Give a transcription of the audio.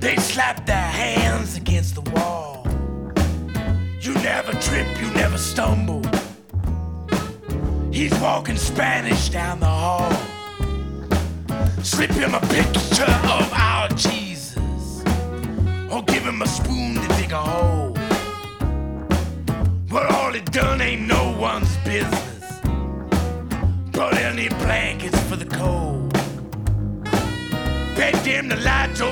They slap their hands against the wall. You never trip, you never stumble. He's walking Spanish down the hall. Slip him a picture of our Jesus, or give him a spoon to dig a hole. But all it done ain't no one's business. But any blankets for the cold. Bet them the lights